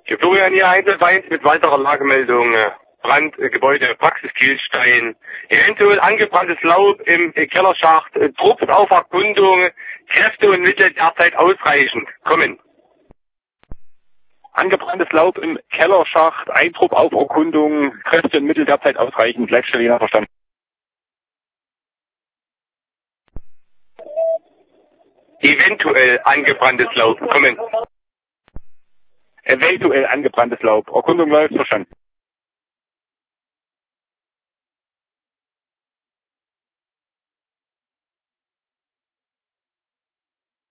Florian hier Einzelvereins mit weiterer Lagemeldung. Brand, Gebäude, Praxis Kielstein. Eventuell angebranntes Laub im Kellerschacht. Trupps auf Erkundung. Kräfte und Mittel derzeit ausreichend. Kommen. Angebranntes Laub im Kellerschacht, Eintrupp auf Erkundung, Kräfte und Mittel derzeit ausreichend. Leitstelle verstanden. Eventuell angebranntes Laub. Kommen. Eventuell angebranntes Laub. Erkundung läuft, verstanden.